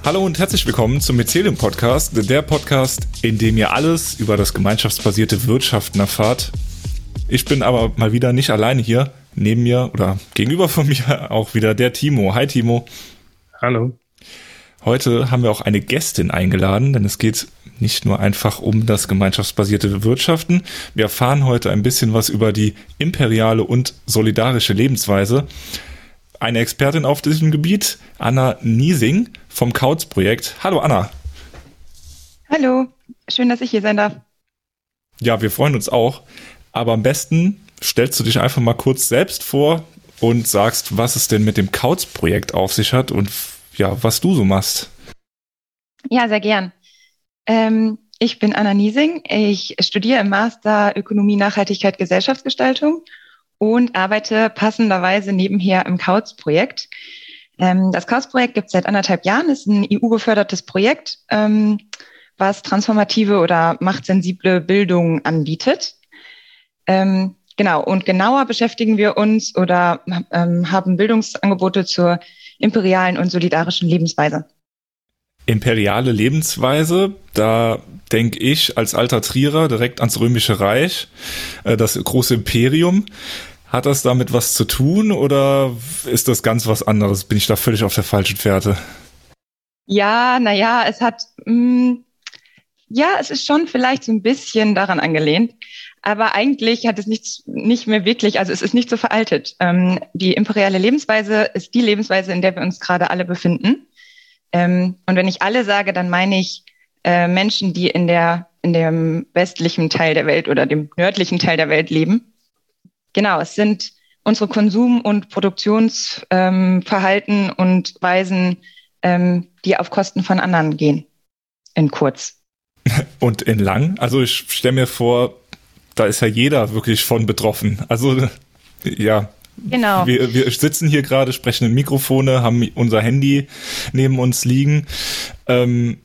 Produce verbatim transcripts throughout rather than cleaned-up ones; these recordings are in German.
Hallo und herzlich willkommen zum Mycelium Podcast, der Podcast, in dem ihr alles über das gemeinschaftsbasierte Wirtschaften erfahrt. Ich bin aber mal wieder nicht alleine hier. Neben mir oder gegenüber von mir auch wieder der Timo. Hi Timo. Hallo. Heute haben wir auch eine Gästin eingeladen, denn es geht nicht nur einfach um das gemeinschaftsbasierte Wirtschaften. Wir erfahren heute ein bisschen was über die imperiale und solidarische Lebensweise. Eine Expertin auf diesem Gebiet, Anna Niesing vom Kauz-Projekt. Hallo Anna. Hallo, schön, dass ich hier sein darf. Ja, wir freuen uns auch. Aber am besten stellst du dich einfach mal kurz selbst vor und sagst, was es denn mit dem Kauz-Projekt auf sich hat und ja, was du so machst. Ja, sehr gern. Ähm, ich bin Anna Niesing. Ich studiere im Master Ökonomie, Nachhaltigkeit, Gesellschaftsgestaltung und arbeite passenderweise nebenher im Kauz-Projekt. Ähm, das Kauz-Projekt gibt es seit anderthalb Jahren, ist ein E U-gefördertes Projekt, ähm, was transformative oder machtsensible Bildung anbietet. Ähm, genau, und genauer beschäftigen wir uns oder ähm, haben Bildungsangebote zur imperialen und solidarischen Lebensweise. Imperiale Lebensweise, da denke ich als alter Trierer direkt ans Römische Reich, äh, das große Imperium. Hat das damit was zu tun oder ist das ganz was anderes? Bin ich da völlig auf der falschen Fährte? Ja, naja, es hat, mh, ja, es ist schon vielleicht so ein bisschen daran angelehnt, aber eigentlich hat es nichts, nicht mehr wirklich, also es ist nicht so veraltet. Ähm, die imperiale Lebensweise ist die Lebensweise, in der wir uns gerade alle befinden. Ähm, und wenn ich alle sage, dann meine ich äh, Menschen, die in der, in dem westlichen Teil der Welt oder dem nördlichen Teil der Welt leben. Genau, es sind unsere Konsum- und Produktionsverhalten ähm, und Weisen, ähm, die auf Kosten von anderen gehen, in kurz. Und in lang? Also ich stelle mir vor, da ist ja jeder wirklich von betroffen. Also ja, genau. Wir, wir sitzen hier gerade, sprechen in Mikrofone, haben unser Handy neben uns liegen. Ähm,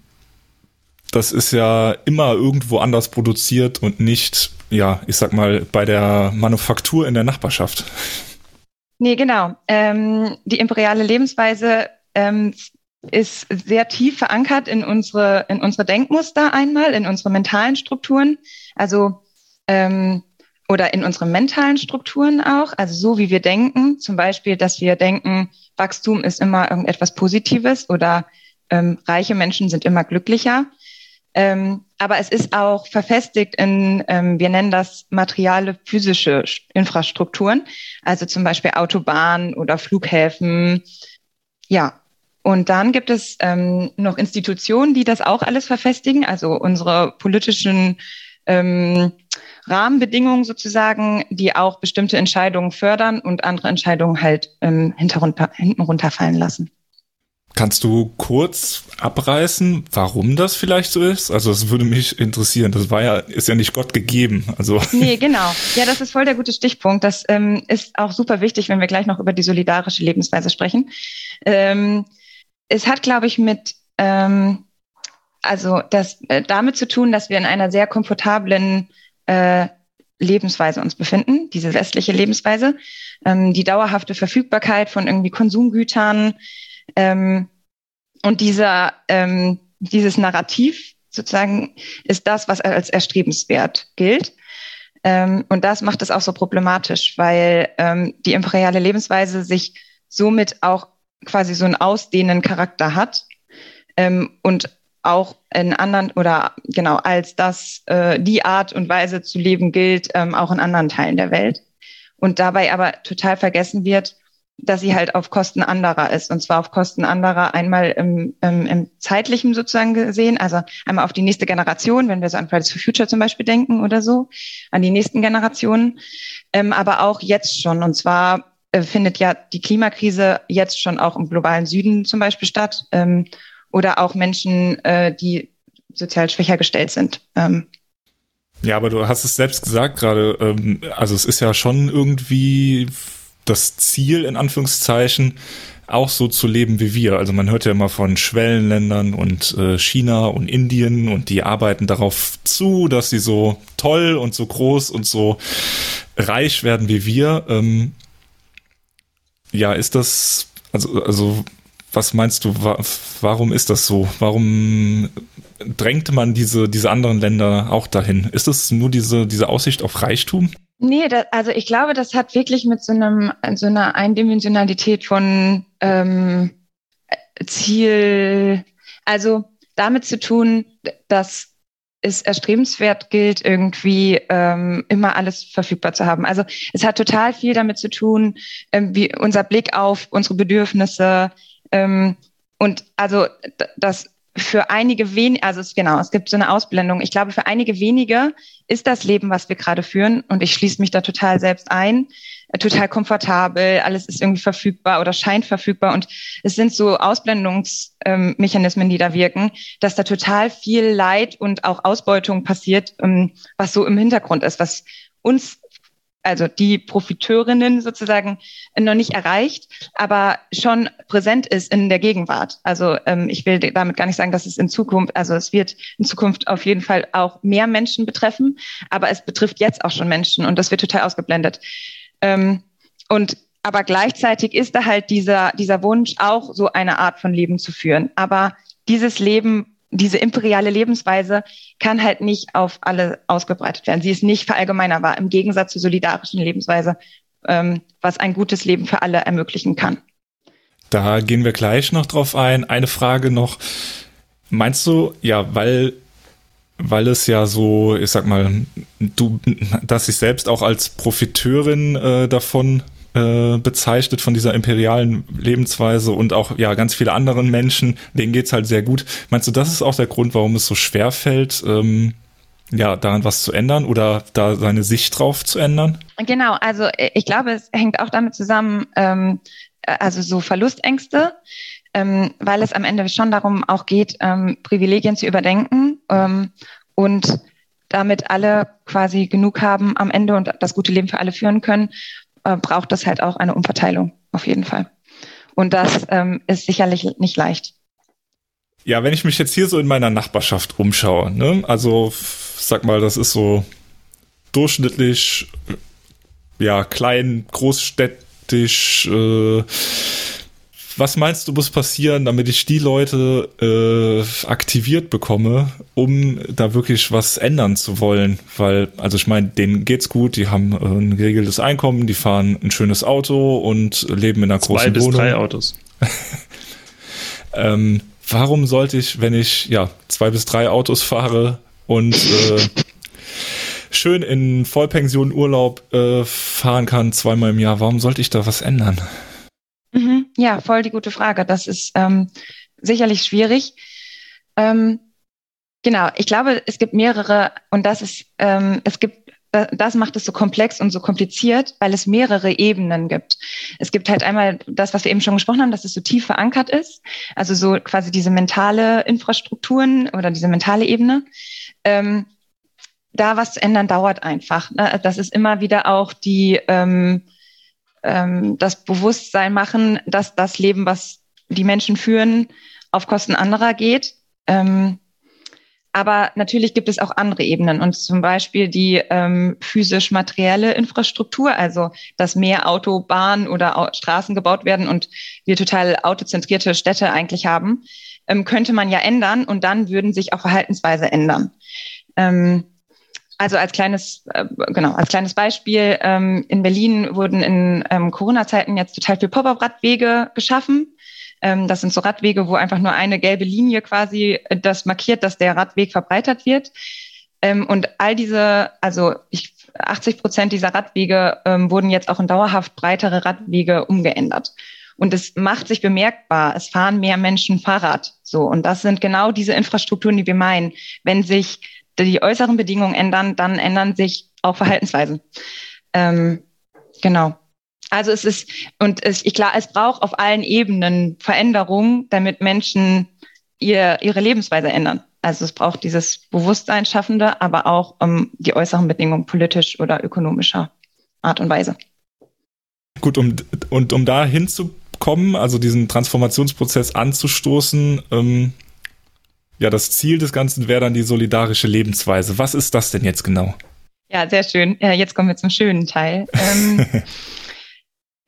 das ist ja immer irgendwo anders produziert und nicht, ja, ich sag mal, bei der Manufaktur in der Nachbarschaft. Nee, genau. Ähm, die imperiale Lebensweise ähm, ist sehr tief verankert in unsere, in unsere Denkmuster einmal, in unsere mentalen Strukturen. Also ähm, oder in unsere mentalen Strukturen auch, also so wie wir denken, zum Beispiel, dass wir denken, Wachstum ist immer irgendetwas Positives oder ähm, reiche Menschen sind immer glücklicher. Ähm, aber es ist auch verfestigt in, ähm, wir nennen das materiale physische Infrastrukturen, also zum Beispiel Autobahnen oder Flughäfen. Ja, und dann gibt es ähm, noch Institutionen, die das auch alles verfestigen, also unsere politischen ähm, Rahmenbedingungen sozusagen, die auch bestimmte Entscheidungen fördern und andere Entscheidungen halt ähm, hinterunter, hinten runterfallen lassen. Kannst du kurz abreißen, warum das vielleicht so ist? Also das würde mich interessieren. Das war ja, ist ja nicht Gott gegeben. Also nee, genau. Ja, das ist voll der gute Stichpunkt. Das ähm, ist auch super wichtig, wenn wir gleich noch über die solidarische Lebensweise sprechen. Ähm, es hat, glaube ich, mit ähm, also das äh, damit zu tun, dass wir in einer sehr komfortablen äh, Lebensweise uns befinden, diese westliche Lebensweise, ähm, die dauerhafte Verfügbarkeit von irgendwie Konsumgütern ähm, und dieser ähm, dieses Narrativ sozusagen ist das, was als erstrebenswert gilt. Ähm, und das macht es auch so problematisch, weil ähm, die imperiale Lebensweise sich somit auch quasi so einen ausdehnenden Charakter hat ähm, und auch in anderen oder genau als das äh, die Art und Weise zu leben gilt, ähm, auch in anderen Teilen der Welt. Und dabei aber total vergessen wird, dass sie halt auf Kosten anderer ist. Und zwar auf Kosten anderer einmal im, im, im zeitlichen sozusagen gesehen, also einmal auf die nächste Generation, wenn wir so an Fridays for Future zum Beispiel denken oder so, an die nächsten Generationen, ähm, aber auch jetzt schon. Und zwar äh, findet ja die Klimakrise jetzt schon auch im globalen Süden zum Beispiel statt, ähm, oder auch Menschen, äh, die sozial schwächer gestellt sind. Ähm. Ja, aber du hast es selbst gesagt gerade, ähm, also es ist ja schon irgendwie das Ziel, in Anführungszeichen, auch so zu leben wie wir. Also man hört ja immer von Schwellenländern und äh, China und Indien und die arbeiten darauf zu, dass sie so toll und so groß und so reich werden wie wir. Ähm, ja, ist das, also, also was meinst du, wa- warum ist das so? Warum drängt man diese, diese anderen Länder auch dahin? Ist es nur diese, diese Aussicht auf Reichtum? Nee, das, also ich glaube, das hat wirklich mit so einem, so einer Eindimensionalität von ähm, Ziel, also damit zu tun, dass es erstrebenswert gilt, irgendwie ähm, immer alles verfügbar zu haben. Also es hat total viel damit zu tun, ähm, wie unser Blick auf unsere Bedürfnisse ähm, und also d- das für einige wenige, also es, genau, es gibt so eine Ausblendung. Ich glaube, für einige wenige ist das Leben, was wir gerade führen, und ich schließe mich da total selbst ein, äh, total komfortabel, alles ist irgendwie verfügbar oder scheint verfügbar, und es sind so Ausblendungsmechanismen, ähm, die da wirken, dass da total viel Leid und auch Ausbeutung passiert, ähm, was so im Hintergrund ist, was uns, also die Profiteurinnen sozusagen, noch nicht erreicht, aber schon präsent ist in der Gegenwart. Also ähm, ich will damit gar nicht sagen, dass es in Zukunft, also es wird in Zukunft auf jeden Fall auch mehr Menschen betreffen, aber es betrifft jetzt auch schon Menschen, und das wird total ausgeblendet. Ähm, und aber gleichzeitig ist da halt dieser, dieser Wunsch, auch so eine Art von Leben zu führen. Aber dieses Leben, diese imperiale Lebensweise kann halt nicht auf alle ausgebreitet werden. Sie ist nicht verallgemeinerbar, im Gegensatz zur solidarischen Lebensweise, ähm, was ein gutes Leben für alle ermöglichen kann. Da gehen wir gleich noch drauf ein. Eine Frage noch. Meinst du, ja, weil, weil es ja so, ich sag mal, du, dass sich selbst auch als Profiteurin äh, davon äh, bezeichnet, von dieser imperialen Lebensweise, und auch ja ganz viele anderen Menschen, denen geht's halt sehr gut. Meinst du, das ist auch der Grund, warum es so schwer fällt, ähm, ja, daran was zu ändern oder da seine Sicht drauf zu ändern? Genau, also ich glaube, es hängt auch damit zusammen, ähm, also so Verlustängste, ähm, weil es am Ende schon darum auch geht, ähm, Privilegien zu überdenken ähm, und damit alle quasi genug haben am Ende und das gute Leben für alle führen können, äh, braucht das halt auch eine Umverteilung auf jeden Fall. Und das ähm, ist sicherlich nicht leicht. Ja, wenn ich mich jetzt hier so in meiner Nachbarschaft umschaue, ne, also sag mal, das ist so durchschnittlich, ja, klein, großstädtisch. Äh, was meinst du, muss passieren, damit ich die Leute äh, aktiviert bekomme, um da wirklich was ändern zu wollen? Weil, also ich meine, denen geht's gut, die haben äh, ein geregeltes Einkommen, die fahren ein schönes Auto und leben in einer Zwei großen bis Wohnung. drei Autos. ähm, warum sollte ich, wenn ich ja zwei bis drei Autos fahre und äh, schön in Vollpension Urlaub äh, fahren kann, zweimal im Jahr, warum sollte ich da was ändern? Mhm. Ja, voll die gute Frage. Das ist ähm, sicherlich schwierig. Ähm, genau, ich glaube, es gibt mehrere, und das ist, ähm, es gibt, das macht es so komplex und so kompliziert, weil es mehrere Ebenen gibt. Es gibt halt einmal das, was wir eben schon gesprochen haben, dass es so tief verankert ist, also so quasi diese mentale Infrastrukturen oder diese mentale Ebene. Ähm, da was zu ändern, dauert einfach. Ne? Das ist immer wieder auch die ähm, ähm, das Bewusstsein machen, dass das Leben, was die Menschen führen, auf Kosten anderer geht. Ähm, aber natürlich gibt es auch andere Ebenen, und zum Beispiel die ähm, physisch-materielle Infrastruktur, also dass mehr Autobahnen oder Au- Straßen gebaut werden und wir total autozentrierte Städte eigentlich haben, ähm, könnte man ja ändern, und dann würden sich auch Verhaltensweise ändern. Ähm, Also als kleines, äh, genau, als kleines Beispiel, ähm, in Berlin wurden in ähm, Corona-Zeiten jetzt total viel Pop-up-Radwege geschaffen. Ähm, das sind so Radwege, wo einfach nur eine gelbe Linie quasi äh, das markiert, dass der Radweg verbreitert wird. Ähm, und all diese, also ich, achtzig Prozent dieser Radwege ähm, wurden jetzt auch in dauerhaft breitere Radwege umgeändert. Und es macht sich bemerkbar, es fahren mehr Menschen Fahrrad. So, und das sind genau diese Infrastrukturen, die wir meinen. Wenn sich die äußeren Bedingungen ändern, dann ändern sich auch Verhaltensweisen. Ähm, genau. Also es ist, und es, ich klar, es braucht auf allen Ebenen Veränderungen, damit Menschen ihr, ihre Lebensweise ändern. Also es braucht dieses Bewusstsein schaffende, aber auch um, die äußeren Bedingungen politisch oder ökonomischer Art und Weise. Gut, um, und um da hinzukommen, also diesen Transformationsprozess anzustoßen, ähm, ja, das Ziel des Ganzen wäre dann die solidarische Lebensweise. Was ist das denn jetzt genau? Ja, sehr schön. Ja, jetzt kommen wir zum schönen Teil. ähm,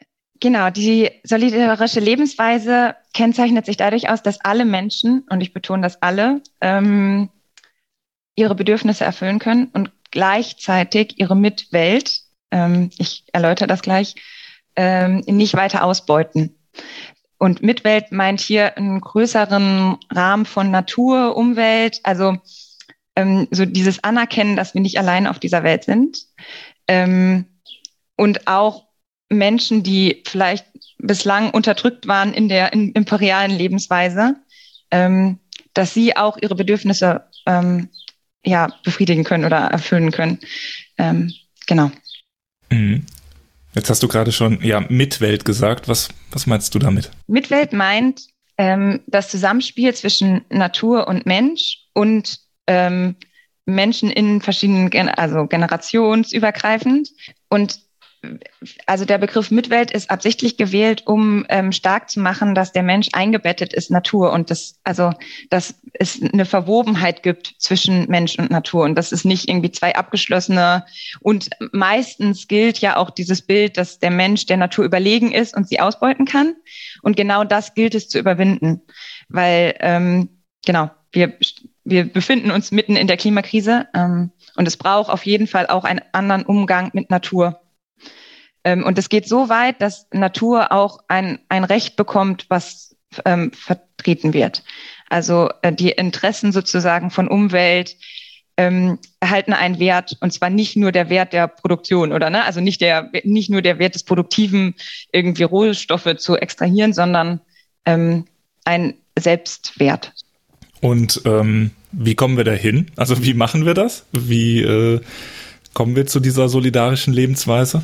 Genau, die solidarische Lebensweise kennzeichnet sich dadurch aus, dass alle Menschen, und ich betone das alle, ähm, ihre Bedürfnisse erfüllen können und gleichzeitig ihre Mitwelt, ähm, ich erläutere das gleich, ähm, nicht weiter ausbeuten. Und Mitwelt meint hier einen größeren Rahmen von Natur, Umwelt, also ähm, so dieses Anerkennen, dass wir nicht allein auf dieser Welt sind. Ähm, und auch Menschen, die vielleicht bislang unterdrückt waren in der in imperialen Lebensweise, ähm, dass sie auch ihre Bedürfnisse ähm, ja, befriedigen können oder erfüllen können. Ähm, genau. Mhm. Jetzt hast du gerade schon ja Mitwelt gesagt. Was, was meinst du damit? Mitwelt meint ähm, das Zusammenspiel zwischen Natur und Mensch und ähm, Menschen in verschiedenen, Gen- also generationsübergreifend. Und also der Begriff Mitwelt ist absichtlich gewählt, um ähm, stark zu machen, dass der Mensch eingebettet ist, Natur, und das, also, dass es eine Verwobenheit gibt zwischen Mensch und Natur und dass es nicht irgendwie zwei abgeschlossene, und meistens gilt ja auch dieses Bild, dass der Mensch der Natur überlegen ist und sie ausbeuten kann, und genau das gilt es zu überwinden, weil ähm, genau, wir, wir befinden uns mitten in der Klimakrise ähm, und es braucht auf jeden Fall auch einen anderen Umgang mit Natur. Und es geht so weit, dass Natur auch ein, ein Recht bekommt, was ähm, vertreten wird. Also äh, die Interessen sozusagen von Umwelt ähm, erhalten einen Wert, und zwar nicht nur der Wert der Produktion, oder ne? Also nicht der nicht nur der Wert des Produktiven, irgendwie Rohstoffe zu extrahieren, sondern ähm, ein Selbstwert. Und ähm, wie kommen wir dahin? Also wie machen wir das? Wie äh, kommen wir zu dieser solidarischen Lebensweise?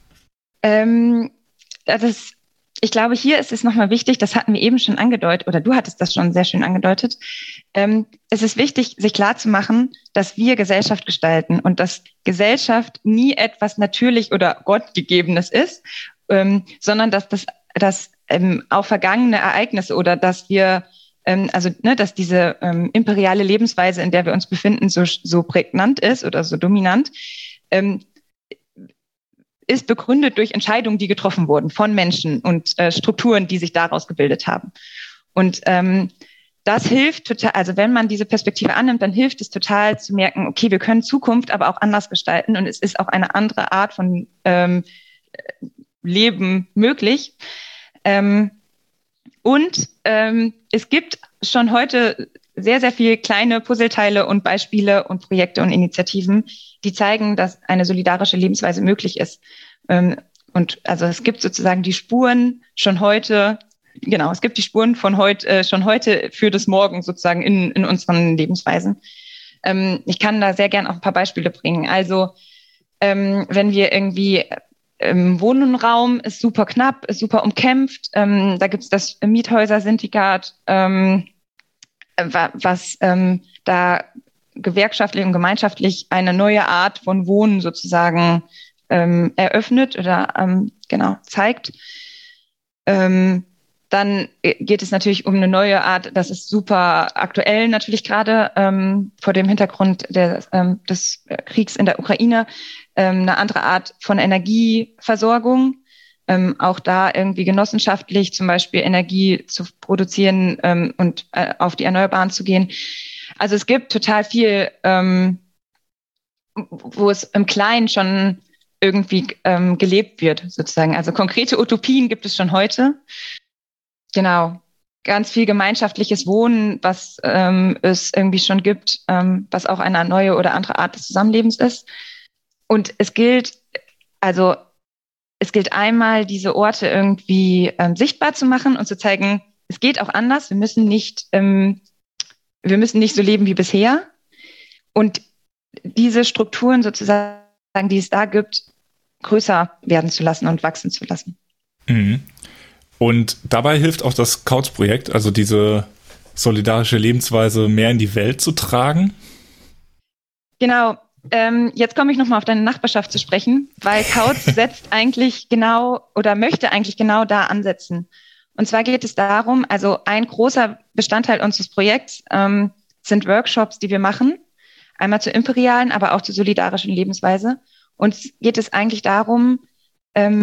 Ähm, das, ich glaube, hier ist es nochmal wichtig, das hatten wir eben schon angedeutet, oder du hattest das schon sehr schön angedeutet. Ähm, es ist wichtig, sich klarzumachen, dass wir Gesellschaft gestalten und dass Gesellschaft nie etwas natürlich oder Gottgegebenes ist, ähm, sondern dass das, dass ähm, auch vergangene Ereignisse oder dass wir ähm, also ne, dass diese ähm, imperiale Lebensweise, in der wir uns befinden, so, so prägnant ist oder so dominant, ähm, ist begründet durch Entscheidungen, die getroffen wurden von Menschen und äh, Strukturen, die sich daraus gebildet haben. Und ähm, das hilft total, also wenn man diese Perspektive annimmt, dann hilft es total zu merken, okay, wir können Zukunft aber auch anders gestalten und es ist auch eine andere Art von ähm, Leben möglich. Ähm, und ähm, es gibt schon heute sehr, sehr viele kleine Puzzleteile und Beispiele und Projekte und Initiativen, die zeigen, dass eine solidarische Lebensweise möglich ist. Ähm, und also es gibt sozusagen die Spuren schon heute, genau, es gibt die Spuren von heute, äh, schon heute für das Morgen sozusagen in, in unseren Lebensweisen. Ähm, ich kann da sehr gern auch ein paar Beispiele bringen. Also ähm, wenn wir irgendwie im Wohnraum ist super knapp, ist super umkämpft, ähm, da gibt es das Miethäuser-Syndikat, ähm, was ähm, da gewerkschaftlich und gemeinschaftlich eine neue Art von Wohnen sozusagen ähm, eröffnet oder ähm, genau zeigt. Ähm, dann geht es natürlich um eine neue Art, das ist super aktuell natürlich gerade ähm, vor dem Hintergrund der, ähm, des Kriegs in der Ukraine, ähm, eine andere Art von Energieversorgung. Ähm, auch da irgendwie genossenschaftlich zum Beispiel Energie zu produzieren ähm, und äh, auf die Erneuerbaren zu gehen. Also es gibt total viel, ähm, wo es im Kleinen schon irgendwie ähm, gelebt wird, sozusagen. Also konkrete Utopien gibt es schon heute. Genau. Ganz viel gemeinschaftliches Wohnen, was ähm, es irgendwie schon gibt, ähm, was auch eine neue oder andere Art des Zusammenlebens ist. Und es gilt, also es gilt einmal, diese Orte irgendwie ähm, sichtbar zu machen und zu zeigen, es geht auch anders. Wir müssen nicht, ähm, wir müssen nicht so leben wie bisher. Und diese Strukturen sozusagen, die es da gibt, größer werden zu lassen und wachsen zu lassen. Mhm. Und dabei hilft auch das Couch-Projekt, also diese solidarische Lebensweise mehr in die Welt zu tragen? Genau. Ähm, jetzt komme ich nochmal auf deine Nachbarschaft zu sprechen, weil Couch setzt eigentlich genau oder möchte eigentlich genau da ansetzen. Und zwar geht es darum, also ein großer Bestandteil unseres Projekts ähm, sind Workshops, die wir machen, einmal zur imperialen, aber auch zur solidarischen Lebensweise. Und geht es eigentlich darum, ähm,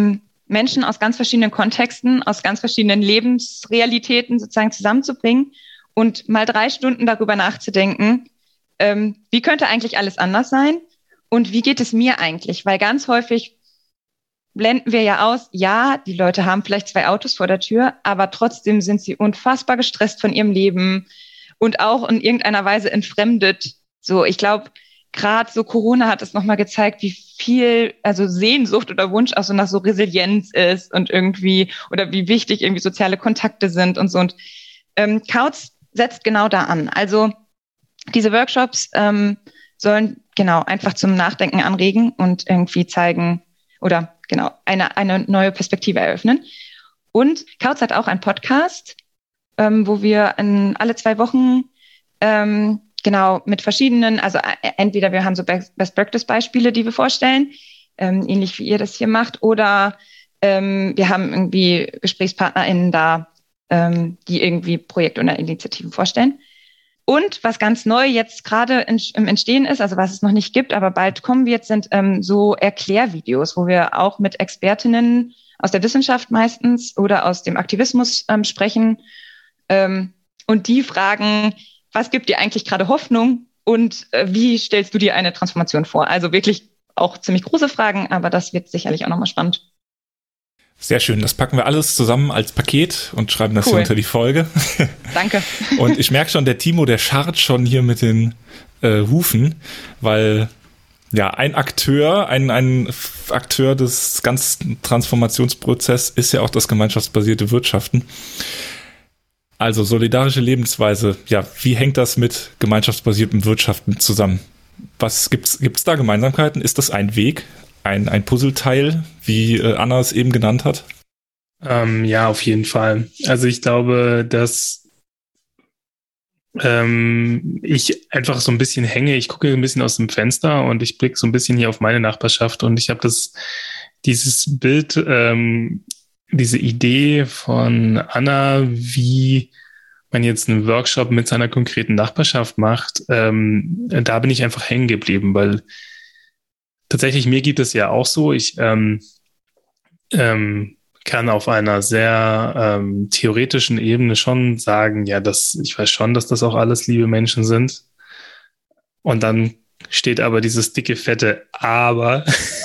Menschen aus ganz verschiedenen Kontexten, aus ganz verschiedenen Lebensrealitäten sozusagen zusammenzubringen und mal drei Stunden darüber nachzudenken, ähm, wie könnte eigentlich alles anders sein und wie geht es mir eigentlich? Weil ganz häufig blenden wir ja aus, ja, die Leute haben vielleicht zwei Autos vor der Tür, aber trotzdem sind sie unfassbar gestresst von ihrem Leben und auch in irgendeiner Weise entfremdet. So, ich glaube, gerade so Corona hat es nochmal gezeigt, wie viel, also Sehnsucht oder Wunsch auch so nach so Resilienz ist und irgendwie, oder wie wichtig irgendwie soziale Kontakte sind und so. Und ähm, Kauz setzt genau da an. Also diese Workshops ähm, sollen genau einfach zum Nachdenken anregen und irgendwie zeigen oder genau eine, eine neue Perspektive eröffnen. Und Kauz hat auch einen Podcast, ähm, wo wir in alle zwei Wochen ähm, genau mit verschiedenen, also entweder wir haben so Best-Practice-Beispiele, die wir vorstellen, ähm, ähnlich wie ihr das hier macht, oder ähm, wir haben irgendwie GesprächspartnerInnen da, ähm, die irgendwie Projekte oder Initiativen vorstellen. Und was ganz neu jetzt gerade in, im Entstehen ist, also was es noch nicht gibt, aber bald kommen wird, sind ähm, so Erklärvideos, wo wir auch mit Expertinnen aus der Wissenschaft meistens oder aus dem Aktivismus ähm, sprechen ähm, und die fragen, was gibt dir eigentlich gerade Hoffnung und äh, wie stellst du dir eine Transformation vor? Also wirklich auch ziemlich große Fragen, aber das wird sicherlich auch nochmal spannend. Sehr schön, das packen wir alles zusammen als Paket und schreiben das cool. hier unter die Folge. Danke. Und ich merke schon, der Timo, der scharrt schon hier mit den äh, Hufen, weil ja ein Akteur, ein, ein Akteur des ganzen Transformationsprozesses ist ja auch das gemeinschaftsbasierte Wirtschaften. Also solidarische Lebensweise, ja, wie hängt das mit gemeinschaftsbasiertem Wirtschaften zusammen? Was gibt's, gibt's da Gemeinsamkeiten? Ist das ein Weg? Ein, ein Puzzleteil, wie äh, Anna es eben genannt hat? Ähm, ja, auf jeden Fall. Also ich glaube, dass ähm, ich einfach so ein bisschen hänge. Ich gucke ein bisschen aus dem Fenster und ich blicke so ein bisschen hier auf meine Nachbarschaft und ich habe das, dieses Bild, ähm, diese Idee von Anna, wie man jetzt einen Workshop mit seiner konkreten Nachbarschaft macht, ähm, da bin ich einfach hängen geblieben, weil tatsächlich, mir geht es ja auch so, ich ähm, ähm, kann auf einer sehr ähm, theoretischen Ebene schon sagen, ja, das, ich weiß schon, dass das auch alles liebe Menschen sind. Und dann steht aber dieses dicke, fette Aber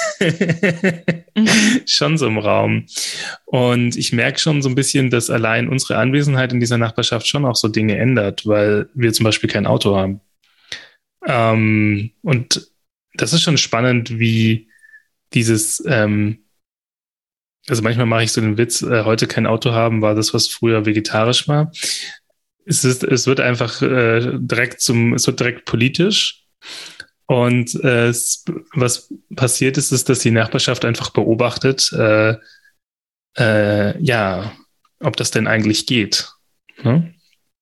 mhm. schon so im Raum. Und ich merke schon so ein bisschen, dass allein unsere Anwesenheit in dieser Nachbarschaft schon auch so Dinge ändert, weil wir zum Beispiel kein Auto haben. Ähm, und das ist schon spannend, wie dieses, ähm, also manchmal mache ich so den Witz, äh, heute kein Auto haben, war das, was früher vegetarisch war. Es ist, es wird einfach äh, direkt zum, es wird direkt politisch. Und äh, es, was passiert ist, ist, dass die Nachbarschaft einfach beobachtet, äh, äh, ja, ob das denn eigentlich geht. Ne?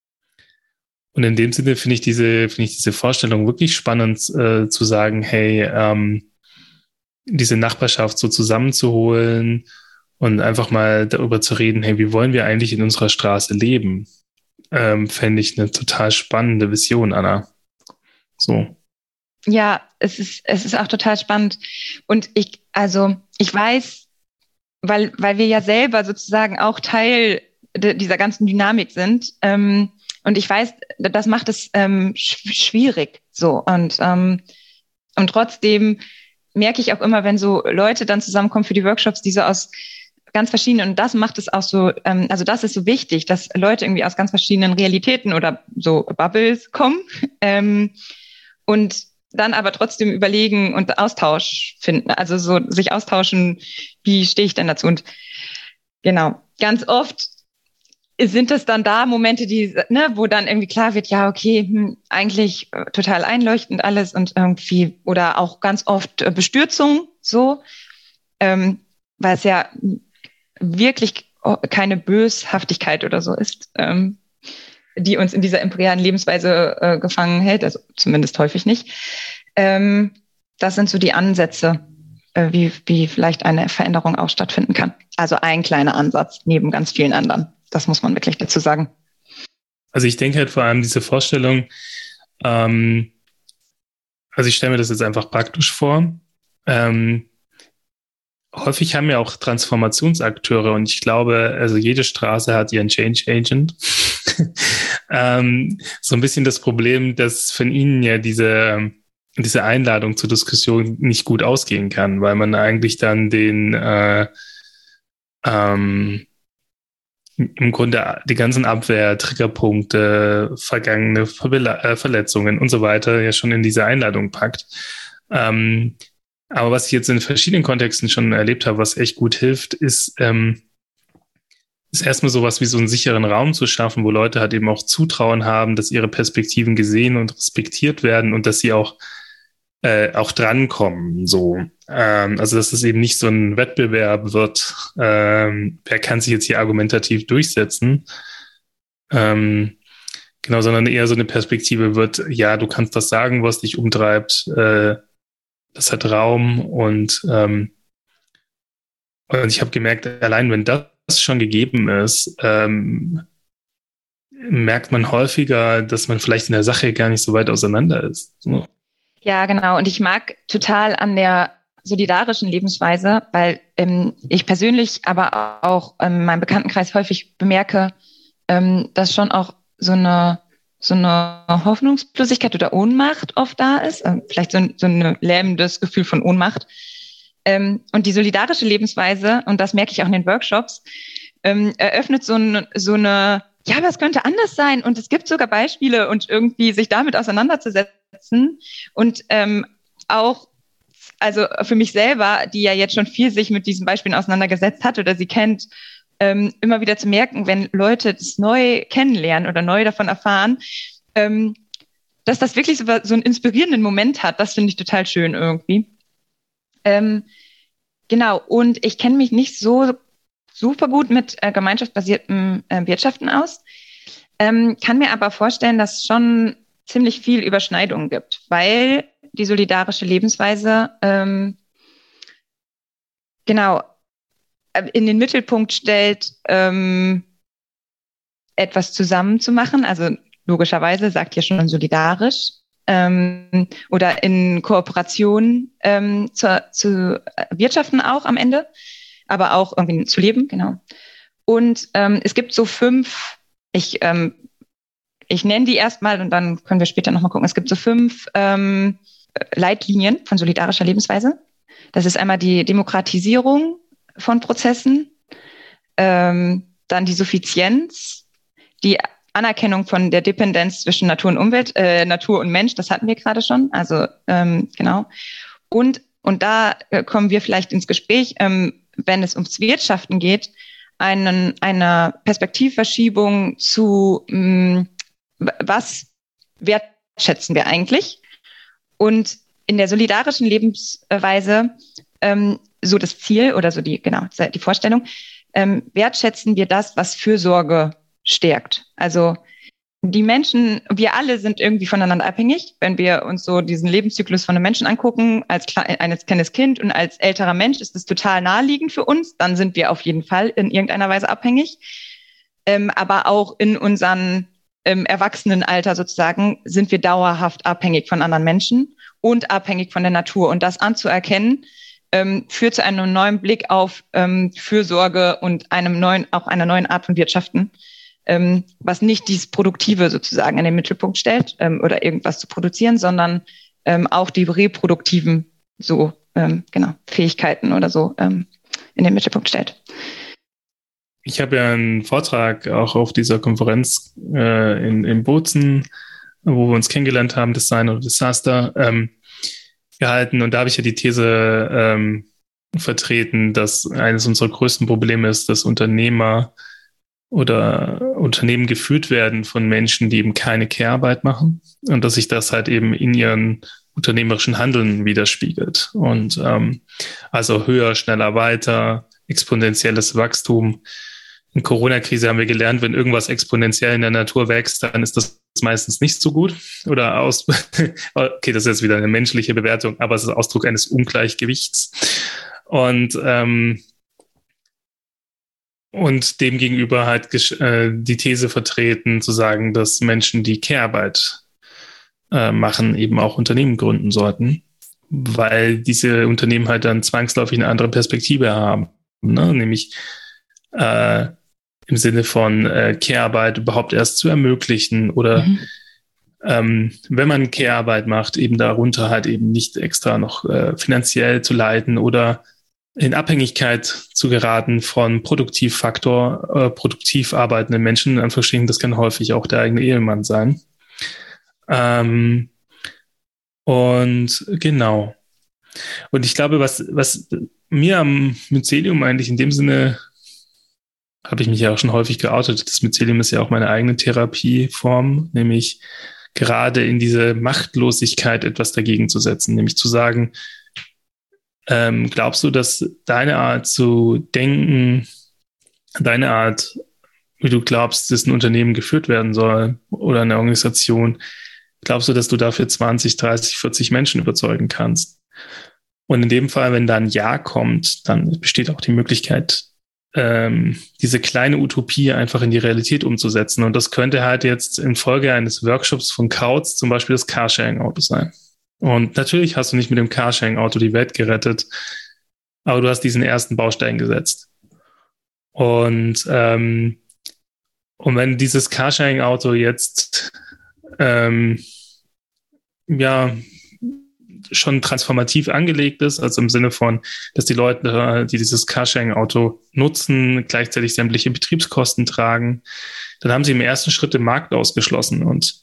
Und in dem Sinne finde ich diese, finde ich diese Vorstellung wirklich spannend, äh, zu sagen, hey, ähm, diese Nachbarschaft so zusammenzuholen und einfach mal darüber zu reden, hey, wie wollen wir eigentlich in unserer Straße leben? Ähm, fände ich eine total spannende Vision, Anna. So. Ja, es ist, es ist auch total spannend. Und ich, also, ich weiß, weil, weil wir ja selber sozusagen auch Teil de, dieser ganzen Dynamik sind, ähm, und ich weiß, das macht es ähm, sch- schwierig, so. Und, ähm, und trotzdem merke ich auch immer, wenn so Leute dann zusammenkommen für die Workshops, die so aus ganz verschiedenen, und das macht es auch so, ähm, also das ist so wichtig, dass Leute irgendwie aus ganz verschiedenen Realitäten oder so Bubbles kommen, ähm, und dann aber trotzdem überlegen und Austausch finden, also so sich austauschen, wie stehe ich denn dazu? Und genau, ganz oft sind es dann da Momente, die, ne, wo dann irgendwie klar wird, ja, okay, hm, eigentlich äh, total einleuchtend alles und irgendwie, oder auch ganz oft äh, Bestürzung, so, ähm, weil es ja wirklich keine Böshaftigkeit oder so ist, ähm, die uns in dieser imperialen Lebensweise äh, gefangen hält, also zumindest häufig nicht. Ähm, das sind so die Ansätze, äh, wie, wie vielleicht eine Veränderung auch stattfinden kann. Also ein kleiner Ansatz neben ganz vielen anderen. Das muss man wirklich dazu sagen. Also ich denke halt vor allem diese Vorstellung, ähm, also ich stelle mir das jetzt einfach praktisch vor. Ähm, häufig haben ja auch Transformationsakteure und ich glaube, also jede Straße hat ihren Change Agent. ähm, so ein bisschen das Problem, dass von ihnen ja diese, diese Einladung zur Diskussion nicht gut ausgehen kann, weil man eigentlich dann den äh, ähm, im Grunde die ganzen Abwehr, Triggerpunkte, vergangene Ver- äh, Verletzungen und so weiter ja schon in diese Einladung packt. Ähm, aber was ich jetzt in verschiedenen Kontexten schon erlebt habe, was echt gut hilft, ist, ähm, ist erstmal sowas wie so einen sicheren Raum zu schaffen, wo Leute halt eben auch Zutrauen haben, dass ihre Perspektiven gesehen und respektiert werden und dass sie auch äh, auch drankommen. So, ähm, also dass es eben nicht so ein Wettbewerb wird. Ähm, wer kann sich jetzt hier argumentativ durchsetzen? Ähm, genau, sondern eher so eine Perspektive wird: Ja, du kannst das sagen, was dich umtreibt. Äh, das hat Raum und ähm, und ich habe gemerkt, allein wenn das schon gegeben ist, ähm, merkt man häufiger, dass man vielleicht in der Sache gar nicht so weit auseinander ist. So. Ja, genau. Und ich mag total an der solidarischen Lebensweise, weil ähm, ich persönlich, aber auch ähm, in meinem Bekanntenkreis häufig bemerke, ähm, dass schon auch so eine so eine Hoffnungslosigkeit oder Ohnmacht oft da ist, äh, vielleicht so ein, so ein lähmendes Gefühl von Ohnmacht. Ähm, und die solidarische Lebensweise, und das merke ich auch in den Workshops, ähm, eröffnet so, ein, so eine, ja, aber es könnte anders sein und es gibt sogar Beispiele und irgendwie sich damit auseinanderzusetzen und ähm, auch, also für mich selber, die ja jetzt schon viel sich mit diesen Beispielen auseinandergesetzt hat oder sie kennt, ähm, immer wieder zu merken, wenn Leute das neu kennenlernen oder neu davon erfahren, ähm, dass das wirklich so, so einen inspirierenden Moment hat. Das finde ich total schön irgendwie. Ähm, genau, und ich kenne mich nicht so super gut mit äh, gemeinschaftsbasiertem äh, Wirtschaften aus, ähm, kann mir aber vorstellen, dass es schon ziemlich viel Überschneidungen gibt, weil die solidarische Lebensweise ähm, genau in den Mittelpunkt stellt, ähm, etwas zusammen zu machen, also logischerweise sagt ja schon solidarisch, ähm, oder in Kooperation ähm, zu, zu wirtschaften auch am Ende, aber auch irgendwie zu leben, genau. Und ähm, es gibt so fünf, ich, ähm, ich nenne die erstmal und dann können wir später nochmal gucken. Es gibt so fünf ähm, Leitlinien von solidarischer Lebensweise. Das ist einmal die Demokratisierung von Prozessen, ähm, dann die Suffizienz, die Anerkennung von der Dependenz zwischen Natur und Umwelt, äh, Natur und Mensch, das hatten wir gerade schon, also ähm, genau. Und, und da äh, kommen wir vielleicht ins Gespräch, ähm, wenn es ums Wirtschaften geht, einen, eine Perspektivverschiebung zu, mh, was wertschätzen wir eigentlich? Und in der solidarischen Lebensweise ähm, so das Ziel oder so die, genau, die Vorstellung, ähm, wertschätzen wir das, was Fürsorge stärkt. Also die Menschen, wir alle sind irgendwie voneinander abhängig. Wenn wir uns so diesen Lebenszyklus von einem Menschen angucken, als kleines, kleines Kind und als älterer Mensch, ist das total naheliegend für uns. Dann sind wir auf jeden Fall in irgendeiner Weise abhängig. Ähm, aber auch in unserem ähm, Erwachsenenalter sozusagen sind wir dauerhaft abhängig von anderen Menschen und abhängig von der Natur. Und das anzuerkennen, ähm, führt zu einem neuen Blick auf ähm, Fürsorge und einem neuen, auch einer neuen Art von Wirtschaften, ähm, was nicht dieses Produktive sozusagen in den Mittelpunkt stellt ähm, oder irgendwas zu produzieren, sondern ähm, auch die reproduktiven so ähm, genau Fähigkeiten oder so ähm, in den Mittelpunkt stellt. Ich habe ja einen Vortrag auch auf dieser Konferenz äh, in, in Bozen, wo wir uns kennengelernt haben, Design oder Disaster, ähm, gehalten. Und da habe ich ja die These ähm, vertreten, dass eines unserer größten Probleme ist, dass Unternehmer oder Unternehmen geführt werden von Menschen, die eben keine Care-Arbeit machen und dass sich das halt eben in ihren unternehmerischen Handeln widerspiegelt. Und ähm, also höher, schneller, weiter, exponentielles Wachstum. In Corona-Krise haben wir gelernt, wenn irgendwas exponentiell in der Natur wächst, dann ist das meistens nicht so gut. Oder aus, okay, das ist jetzt wieder eine menschliche Bewertung, aber es ist Ausdruck eines Ungleichgewichts. Und ähm, Und demgegenüber halt äh, die These vertreten, zu sagen, dass Menschen, die Care-Arbeit äh, machen, eben auch Unternehmen gründen sollten. weil diese Unternehmen halt dann zwangsläufig eine andere Perspektive haben, ne? Nämlich äh, im Sinne von äh, Care-Arbeit überhaupt erst zu ermöglichen oder mhm. ähm, wenn man Care-Arbeit macht, eben darunter halt eben nicht extra noch äh, finanziell zu leiden oder in Abhängigkeit zu geraten von Produktivfaktor, äh, produktiv arbeitenden Menschen, in Verstehen, das kann häufig auch der eigene Ehemann sein. Ähm, und genau. Und ich glaube, was, was mir am Mycelium eigentlich in dem Sinne, habe ich mich ja auch schon häufig geoutet, das Mycelium ist ja auch meine eigene Therapieform, nämlich gerade in diese Machtlosigkeit etwas dagegen zu setzen, nämlich zu sagen, ähm, glaubst du, dass deine Art zu denken, deine Art, wie du glaubst, dass ein Unternehmen geführt werden soll oder eine Organisation, glaubst du, dass du dafür zwanzig, dreißig, vierzig Menschen überzeugen kannst? Und in dem Fall, wenn da ein Ja kommt, dann besteht auch die Möglichkeit, ähm, diese kleine Utopie einfach in die Realität umzusetzen. Und das könnte halt jetzt infolge eines Workshops von Kautz zum Beispiel das Carsharing-Auto sein. Und natürlich hast du nicht mit dem Carsharing-Auto die Welt gerettet, aber du hast diesen ersten Baustein gesetzt. Und, ähm, und wenn dieses Carsharing-Auto jetzt ähm, ja schon transformativ angelegt ist, also im Sinne von, dass die Leute, die dieses Carsharing-Auto nutzen, gleichzeitig sämtliche Betriebskosten tragen, dann haben sie im ersten Schritt den Markt ausgeschlossen. Und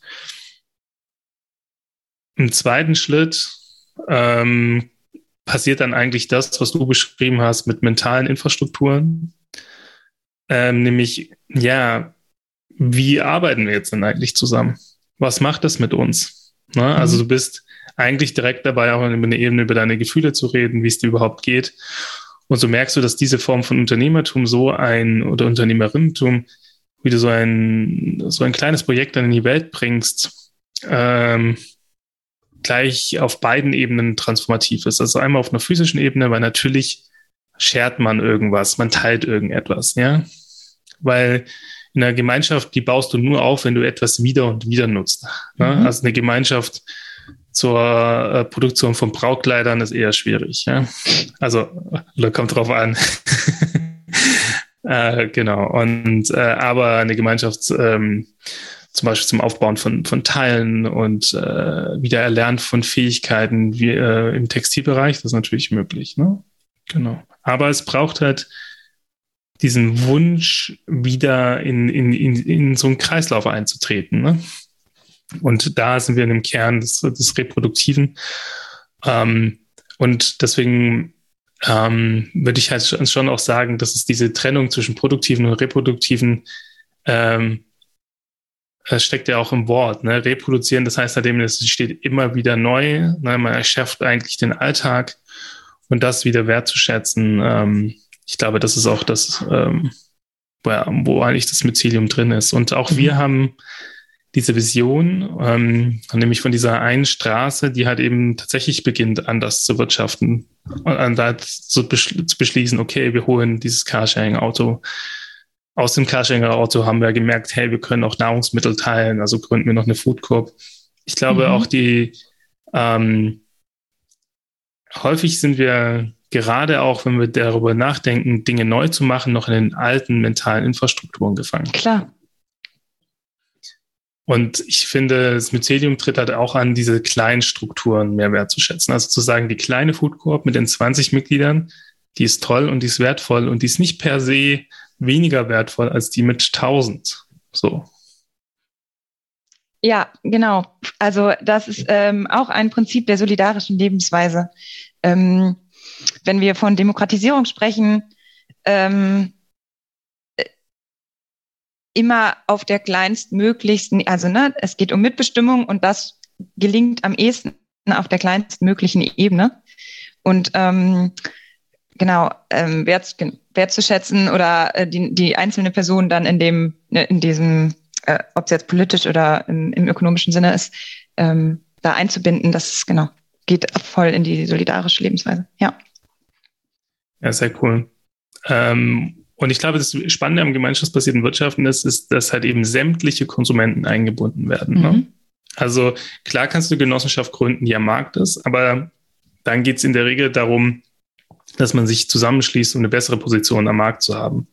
im zweiten Schritt ähm, passiert dann eigentlich das, was du beschrieben hast mit mentalen Infrastrukturen, ähm, nämlich, ja, wie arbeiten wir jetzt denn eigentlich zusammen? Was macht das mit uns? Ne? Mhm. Also du bist eigentlich direkt dabei, auch über eine Ebene über deine Gefühle zu reden, wie es dir überhaupt geht. Und so merkst du, dass diese Form von Unternehmertum so ein, oder Unternehmerinnentum, wie du so ein, so ein kleines Projekt dann in die Welt bringst, ähm, gleich auf beiden Ebenen transformativ ist. Also einmal auf einer physischen Ebene, weil natürlich shared man irgendwas, man teilt irgendetwas, ja. Weil in einer Gemeinschaft, die baust du nur auf, wenn du etwas wieder und wieder nutzt. Ne? Mhm. Also eine Gemeinschaft zur äh, Produktion von Brautkleidern ist eher schwierig. Ja? Also, da kommt drauf an. äh, genau. Und äh, aber eine Gemeinschaft ähm, zum Beispiel zum Aufbauen von, von Teilen und äh, Wiedererlernen von Fähigkeiten wie äh, im Textilbereich, das ist natürlich möglich. Ne? Genau. Aber es braucht halt diesen Wunsch, wieder in, in, in, in so einen Kreislauf einzutreten. Ne? Und da sind wir in dem Kern des, des Reproduktiven. Ähm, und deswegen ähm, würde ich halt schon auch sagen, dass es diese Trennung zwischen produktiven und reproduktiven ähm, das steckt ja auch im Wort. Ne? Reproduzieren, das heißt halt eben, es entsteht immer wieder neu. Ne? Man erschafft eigentlich den Alltag und das wieder wertzuschätzen. Ähm, ich glaube, das ist auch das, ähm, wo, wo eigentlich das Mycelium drin ist. Und auch mhm. wir haben diese Vision, ähm, nämlich von dieser einen Straße, die halt eben tatsächlich beginnt, anders zu wirtschaften und da zu, beschl- zu beschließen, okay, wir holen dieses Carsharing-Auto. Aus dem Carsharing-Auto haben wir gemerkt, hey, wir können auch Nahrungsmittel teilen, also gründen wir noch eine Food Corp. Ich glaube mhm. auch die, ähm, häufig sind wir gerade auch, wenn wir darüber nachdenken, Dinge neu zu machen, noch in den alten mentalen Infrastrukturen gefangen. Klar. Und ich finde, das Mycelium tritt halt auch an, diese kleinen Strukturen mehr wertzuschätzen. Also zu sagen, die kleine Food Corp mit den zwanzig Mitgliedern, die ist toll und die ist wertvoll und die ist nicht per se weniger wertvoll als die mit tausend. So. Ja, genau. Also das ist ähm, auch ein Prinzip der solidarischen Lebensweise. Ähm, wenn wir von Demokratisierung sprechen, ähm, immer auf der kleinstmöglichsten, also ne, es geht um Mitbestimmung und das gelingt am ehesten auf der kleinstmöglichen Ebene. Und ähm, genau, ähm, wert, wertzuschätzen oder äh, die, die einzelne Person dann in dem, in diesem, äh, ob es jetzt politisch oder im, im ökonomischen Sinne ist, ähm, da einzubinden, das genau geht voll in die solidarische Lebensweise. Ja. Ja, sehr cool. Ähm, und ich glaube, das Spannende am gemeinschaftsbasierten Wirtschaften ist, ist, dass halt eben sämtliche Konsumenten eingebunden werden. Mhm. Ne? Also klar kannst du Genossenschaft gründen, die am Markt ist, aber dann geht es in der Regel darum, dass man sich zusammenschließt, um eine bessere Position am Markt zu haben.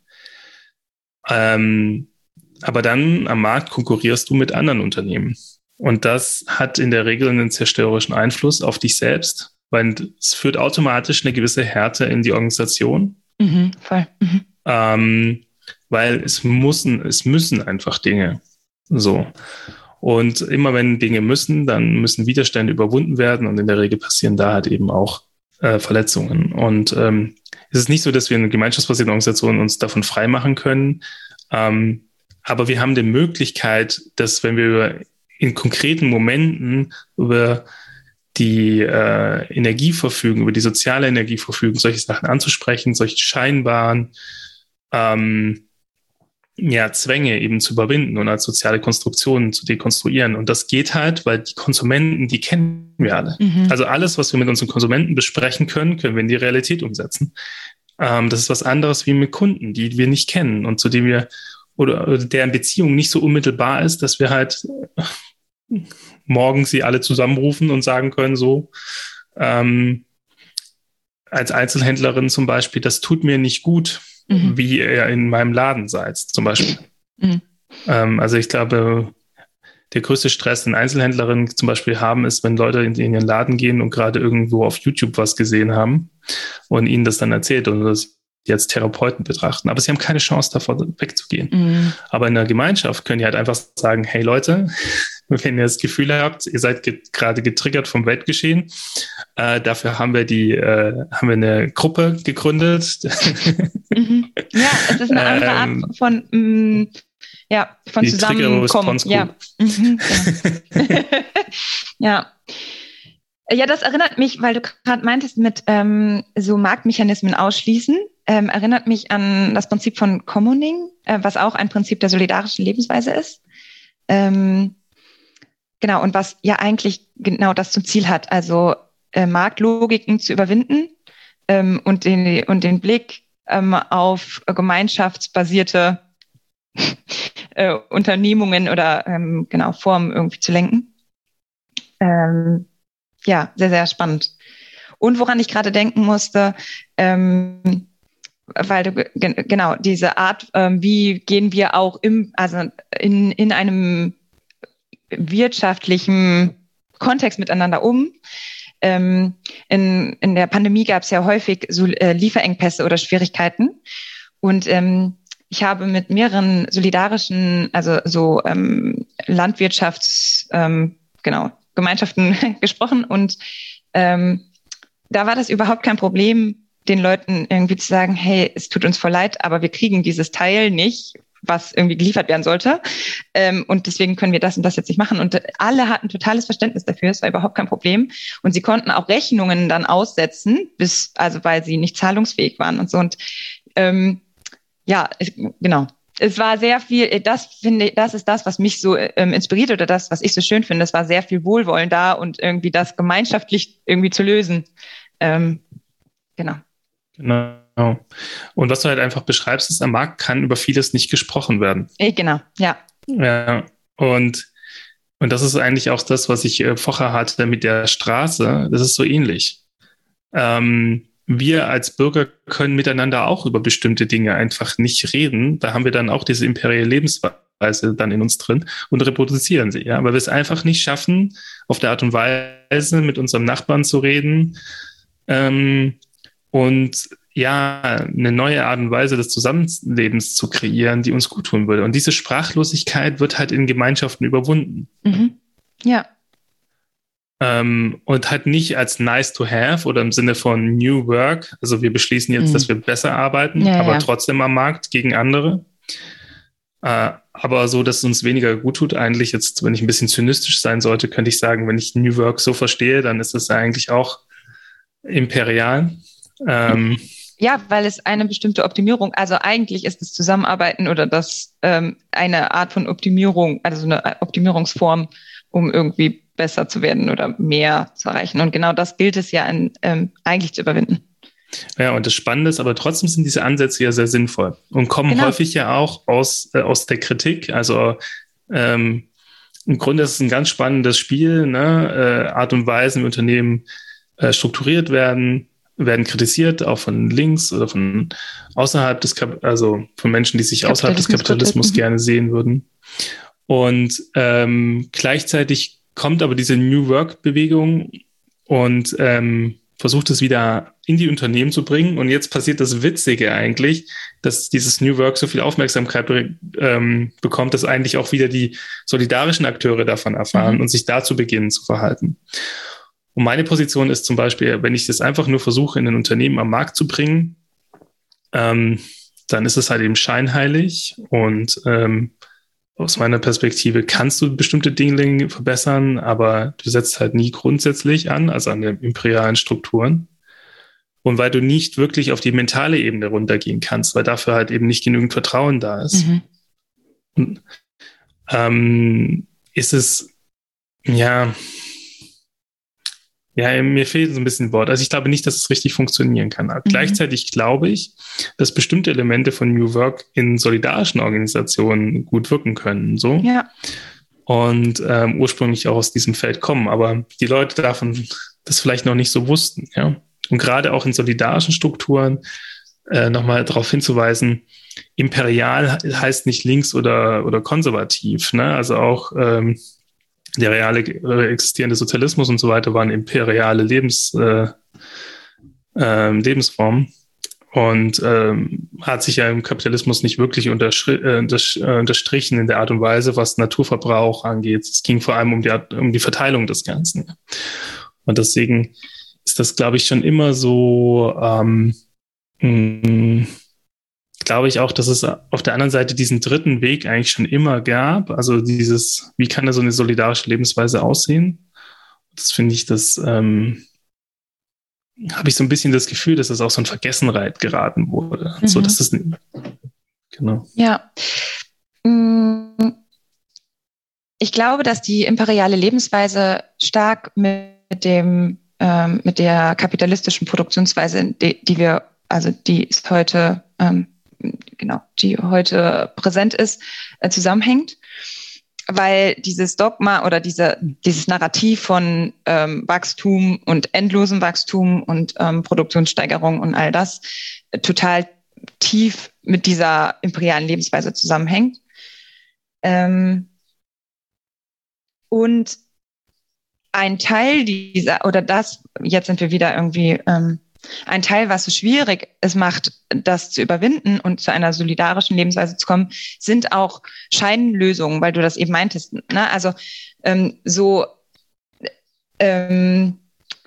Ähm, aber dann am Markt konkurrierst du mit anderen Unternehmen. Und das hat in der Regel einen zerstörerischen Einfluss auf dich selbst, weil es führt automatisch eine gewisse Härte in die Organisation. Mhm, voll. Mhm. Ähm, weil es müssen, es müssen einfach Dinge. So. Und immer wenn Dinge müssen, dann müssen Widerstände überwunden werden und in der Regel passieren da halt eben auch äh, Verletzungen. Und ähm, es ist nicht so, dass wir in gemeinschaftsbasierten Organisationen uns davon freimachen können, ähm, aber wir haben die Möglichkeit, dass wenn wir über, in konkreten Momenten über die äh, Energie verfügen, über die soziale Energie verfügen, solche Sachen anzusprechen, solche scheinbaren ähm, ja, Zwänge eben zu überwinden und als soziale Konstruktionen zu dekonstruieren. Und das geht halt, weil die Konsumenten, die kennen wir alle. Mhm. Also alles, was wir mit unseren Konsumenten besprechen können, können wir in die Realität umsetzen. Ähm, das ist was anderes wie mit Kunden, die wir nicht kennen und zu denen wir oder, oder deren Beziehung nicht so unmittelbar ist, dass wir halt morgen sie alle zusammenrufen und sagen können, so ähm, als Einzelhändlerin zum Beispiel, das tut mir nicht gut, mhm. wie ihr in meinem Laden seid, zum Beispiel. Mhm. Ähm, also ich glaube, der größte Stress, den Einzelhändlerinnen zum Beispiel haben, ist, wenn Leute in, in ihren Laden gehen und gerade irgendwo auf YouTube was gesehen haben und ihnen das dann erzählt und das jetzt Therapeuten betrachten. Aber sie haben keine Chance, davon wegzugehen. Mhm. Aber in der Gemeinschaft können die halt einfach sagen, hey Leute, wenn ihr das Gefühl habt, ihr seid get- gerade getriggert vom Weltgeschehen, äh, dafür haben wir die, äh, haben wir eine Gruppe gegründet. Mhm. Ja, es ist eine andere ähm, Art von, mh, ja, von Zusammenkommen. Ja. Mhm, genau. Ja. Ja, das erinnert mich, weil du gerade meintest mit ähm, so Marktmechanismen ausschließen, ähm, erinnert mich an das Prinzip von Commoning, äh, was auch ein Prinzip der solidarischen Lebensweise ist. Ähm, genau, und was ja eigentlich genau das zum Ziel hat, also äh, Marktlogiken zu überwinden ähm, und, den, und den Blick ähm, auf gemeinschaftsbasierte äh, Unternehmungen oder ähm, genau Formen irgendwie zu lenken. Ähm, ja, sehr, sehr spannend. Und woran ich gerade denken musste, ähm, weil du g- genau diese Art, ähm, wie gehen wir auch im, also in, in einem wirtschaftlichen Kontext miteinander um. Ähm, in, in der Pandemie gab es ja häufig so äh, Lieferengpässe oder Schwierigkeiten. Und ähm, ich habe mit mehreren solidarischen, also so ähm, Landwirtschafts, ähm, genau, Gemeinschaften gesprochen und ähm, da war das überhaupt kein Problem, den Leuten irgendwie zu sagen, hey, es tut uns voll leid, aber wir kriegen dieses Teil nicht, was irgendwie geliefert werden sollte. Ähm, und deswegen können wir das und das jetzt nicht machen. Und alle hatten totales Verständnis dafür. Es war überhaupt kein Problem. Und sie konnten auch Rechnungen dann aussetzen, bis, also weil sie nicht zahlungsfähig waren und so. Und ähm, ja, es, genau. Es war sehr viel, das finde ich, das ist das, was mich so ähm, inspiriert oder das, was ich so schön finde. Es war sehr viel Wohlwollen da und irgendwie das gemeinschaftlich irgendwie zu lösen. Ähm, genau. Genau. Und was du halt einfach beschreibst, ist, am Markt kann über vieles nicht gesprochen werden. Genau, ja. Ja, und, und das ist eigentlich auch das, was ich äh, vorher hatte mit der Straße. Das ist so ähnlich. Ähm, wir als Bürger können miteinander auch über bestimmte Dinge einfach nicht reden. Da haben wir dann auch diese imperiale Lebensweise dann in uns drin und reproduzieren sie, ja, weil wir es einfach nicht schaffen, auf der Art und Weise mit unserem Nachbarn zu reden ähm, und ja, eine neue Art und Weise des Zusammenlebens zu kreieren, die uns gut tun würde. Und diese Sprachlosigkeit wird halt in Gemeinschaften überwunden. Mhm. Ja. Ähm, und halt nicht als nice to have oder im Sinne von New Work. Also wir beschließen jetzt, mhm. dass wir besser arbeiten, ja, aber ja. trotzdem am Markt gegen andere. Äh, aber so, dass es uns weniger gut tut. Eigentlich jetzt, wenn ich ein bisschen zynistisch sein sollte, könnte ich sagen, wenn ich New Work so verstehe, dann ist es eigentlich auch imperial. Ähm, Ja, weil es eine bestimmte Optimierung, also eigentlich ist das Zusammenarbeiten oder das ähm, eine Art von Optimierung, also eine Optimierungsform, um irgendwie besser zu werden oder mehr zu erreichen. Und genau das gilt es ja in, ähm, eigentlich zu überwinden. Ja, und das Spannende ist, aber trotzdem sind diese Ansätze ja sehr sinnvoll und kommen genau. häufig ja auch aus, äh, aus der Kritik. Also ähm, im Grunde ist es ein ganz spannendes Spiel, ne? äh, Art und Weise im Unternehmen äh, strukturiert werden, werden kritisiert, auch von links oder von außerhalb des, Kap- also von Menschen, die sich außerhalb des Kapitalismus gerne sehen würden. Und ähm, gleichzeitig kommt aber diese New Work-Bewegung und ähm, versucht es wieder in die Unternehmen zu bringen. Und jetzt passiert das Witzige eigentlich, dass dieses New Work so viel Aufmerksamkeit ähm, bekommt, dass eigentlich auch wieder die solidarischen Akteure davon erfahren mhm. und sich dazu beginnen zu verhalten. Und meine Position ist zum Beispiel, wenn ich das einfach nur versuche, in ein Unternehmen am Markt zu bringen, ähm, dann ist es halt eben scheinheilig. Und ähm, aus meiner Perspektive kannst du bestimmte Dinge verbessern, aber du setzt halt nie grundsätzlich an, also an den imperialen Strukturen. Und weil du nicht wirklich auf die mentale Ebene runtergehen kannst, weil dafür halt eben nicht genügend Vertrauen da ist. Mhm. Und, ähm, ist es, ja... Ja, mir fehlt so ein bisschen ein Wort. Also ich glaube nicht, dass es richtig funktionieren kann. Mhm. Gleichzeitig glaube ich, dass bestimmte Elemente von New Work in solidarischen Organisationen gut wirken können. So. Ja. Und ähm, ursprünglich auch aus diesem Feld kommen. Aber die Leute davon das vielleicht noch nicht so wussten. Ja. Und gerade auch in solidarischen Strukturen äh, nochmal darauf hinzuweisen, imperial heißt nicht links oder, oder konservativ. Ne? Also auch... Ähm, der reale äh, existierende Sozialismus und so weiter waren imperiale Lebens, äh, äh, Lebensformen und ähm, hat sich ja im Kapitalismus nicht wirklich unterschri- äh, untersch- äh, unterstrichen in der Art und Weise, was Naturverbrauch angeht. Es ging vor allem um die, um die Verteilung des Ganzen. Und deswegen ist das, glaube ich, schon immer so, ähm, mh, glaube ich auch, dass es auf der anderen Seite diesen dritten Weg eigentlich schon immer gab. Also dieses, wie kann da so eine solidarische Lebensweise aussehen? Das finde ich, das ähm, habe ich so ein bisschen das Gefühl, dass das auch so in Vergessenheit geraten wurde. Mhm. So, dass das genau. Ja. Ich glaube, dass die imperiale Lebensweise stark mit dem, ähm, mit der kapitalistischen Produktionsweise, die, die wir, also die ist heute ähm, genau, die heute präsent ist, äh, zusammenhängt, weil dieses Dogma oder diese, dieses Narrativ von ähm, Wachstum und endlosem Wachstum und ähm, Produktionssteigerung und all das äh, total tief mit dieser imperialen Lebensweise zusammenhängt. Ähm, und ein Teil dieser, oder das, jetzt sind wir wieder irgendwie... Ähm, Ein Teil, was so schwierig es macht, das zu überwinden und zu einer solidarischen Lebensweise zu kommen, sind auch Scheinlösungen, weil du das eben meintest. Ne? Also ähm, so ähm,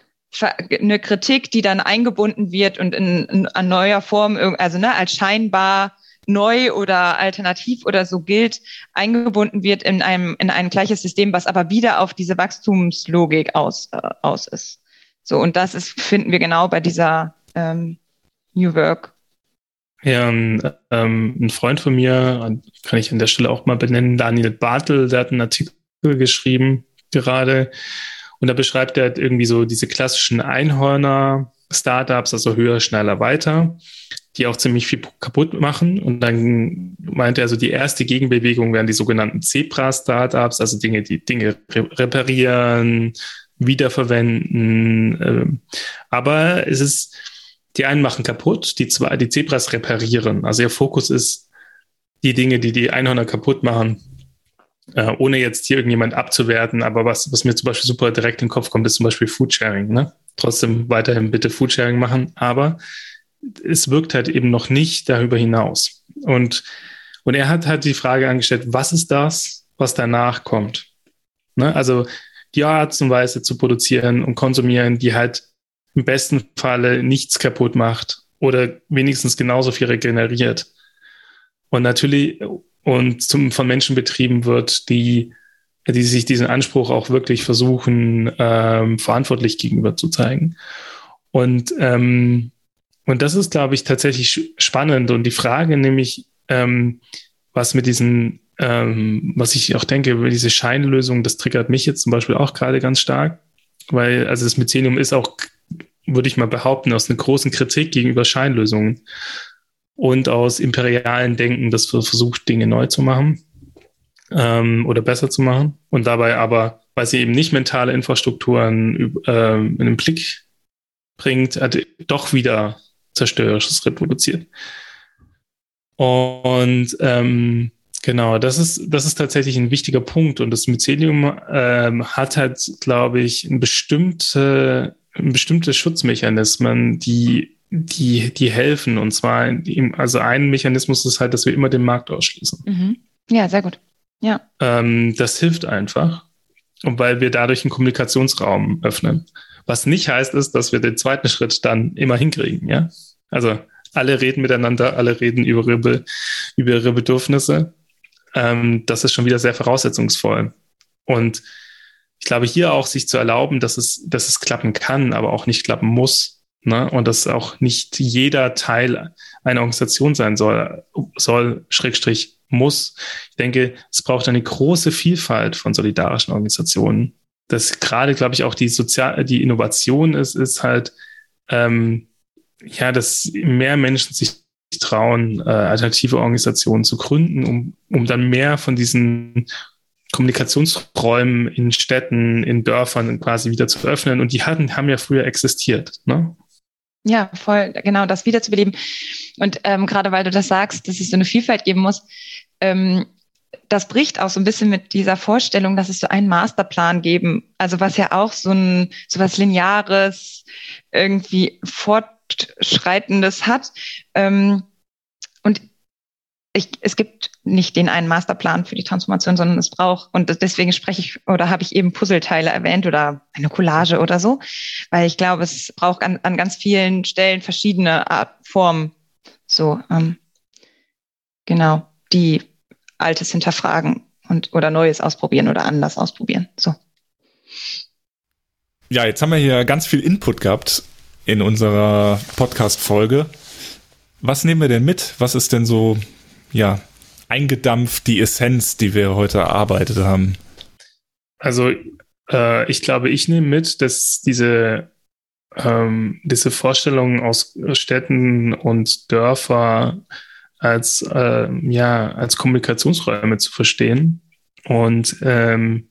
eine Kritik, die dann eingebunden wird und in, in, in neuer Form, also ne, als scheinbar neu oder alternativ oder so gilt, eingebunden wird in einem in ein gleiches System, was aber wieder auf diese Wachstumslogik aus, äh, aus ist. So, und das ist, finden wir genau bei dieser ähm, New Work. Ja, ein, ähm, ein Freund von mir, kann ich an der Stelle auch mal benennen, Daniel Bartel, der hat einen Artikel geschrieben gerade und da beschreibt er irgendwie so diese klassischen Einhörner-Startups, also höher, schneller, weiter, die auch ziemlich viel kaputt machen. Und dann meinte er so, die erste Gegenbewegung wären die sogenannten Zebra-Startups, also Dinge, die Dinge reparieren, wiederverwenden. Äh, aber es ist, die einen machen kaputt, die zwei, die Zebras reparieren. Also ihr Fokus ist die Dinge, die die Einhörner kaputt machen, äh, ohne jetzt hier irgendjemand abzuwerten. Aber was, was mir zum Beispiel super direkt in den Kopf kommt, ist zum Beispiel Foodsharing. Ne? Trotzdem weiterhin bitte Foodsharing machen, aber es wirkt halt eben noch nicht darüber hinaus. Und, und er hat halt die Frage angestellt, was ist das, was danach kommt? Ne? Also die Art und Weise zu produzieren und konsumieren, die halt im besten Falle nichts kaputt macht oder wenigstens genauso viel regeneriert. Und natürlich und zum, von Menschen betrieben wird, die, die sich diesen Anspruch auch wirklich versuchen, ähm, verantwortlich gegenüber zu zeigen. Und, ähm, und das ist, glaube ich, tatsächlich spannend. Und die Frage nämlich, ähm, was mit diesen Ähm, was ich auch denke, über diese Scheinlösung, das triggert mich jetzt zum Beispiel auch gerade ganz stark, weil also das Mycelium ist auch, würde ich mal behaupten, aus einer großen Kritik gegenüber Scheinlösungen und aus imperialen Denken, das versucht, Dinge neu zu machen ähm, oder besser zu machen und dabei aber, weil sie eben nicht mentale Infrastrukturen äh, in den Blick bringt, hat doch wieder Zerstörerisches reproduziert. Und ähm, genau, das ist, das ist tatsächlich ein wichtiger Punkt. Und das Mycelium ähm, hat halt, glaube ich, ein bestimmte, bestimmte Schutzmechanismen, die, die, die helfen. Und zwar, also ein Mechanismus ist halt, dass wir immer den Markt ausschließen. Mhm. Ja, sehr gut. Ja. Ähm, das hilft einfach. Und weil wir dadurch einen Kommunikationsraum öffnen. Was nicht heißt, ist, dass wir den zweiten Schritt dann immer hinkriegen, ja. Also alle reden miteinander, alle reden über ihre, über ihre Bedürfnisse. Ähm, das ist schon wieder sehr voraussetzungsvoll. Und ich glaube, hier auch sich zu erlauben, dass es, dass es klappen kann, aber auch nicht klappen muss. Ne? Und dass auch nicht jeder Teil einer Organisation sein soll, soll, Schrägstrich, muss. Ich denke, es braucht eine große Vielfalt von solidarischen Organisationen. Das gerade, glaube ich, auch die Sozial-, die Innovation ist, ist halt, ähm, ja, dass mehr Menschen sich trauen, äh, alternative Organisationen zu gründen, um, um dann mehr von diesen Kommunikationsräumen in Städten, in Dörfern quasi wieder zu öffnen. Und die hatten, haben ja früher existiert, ne? Ja, voll, genau, das wiederzubeleben. Und ähm, gerade weil du das sagst, dass es so eine Vielfalt geben muss, ähm, das bricht auch so ein bisschen mit dieser Vorstellung, dass es so einen Masterplan geben, also was ja auch so ein so was Lineares, irgendwie Fortschreitendes hat. Ähm, und ich, es gibt nicht den einen Masterplan für die Transformation, sondern es braucht, und deswegen spreche ich oder habe ich eben Puzzleteile erwähnt oder eine Collage oder so, weil ich glaube, es braucht an, an ganz vielen Stellen verschiedene Art, Formen, so, ähm, genau, die Altes hinterfragen und oder Neues ausprobieren oder anders ausprobieren, so. Ja, jetzt haben wir hier ganz viel Input gehabt in unserer Podcast-Folge. Was nehmen wir denn mit? Was ist denn so, ja, eingedampft, die Essenz, die wir heute erarbeitet haben? Also äh, ich glaube, ich nehme mit, dass diese, ähm, diese Vorstellung aus Städten und Dörfer als, äh, ja, als Kommunikationsräume zu verstehen. Und ähm,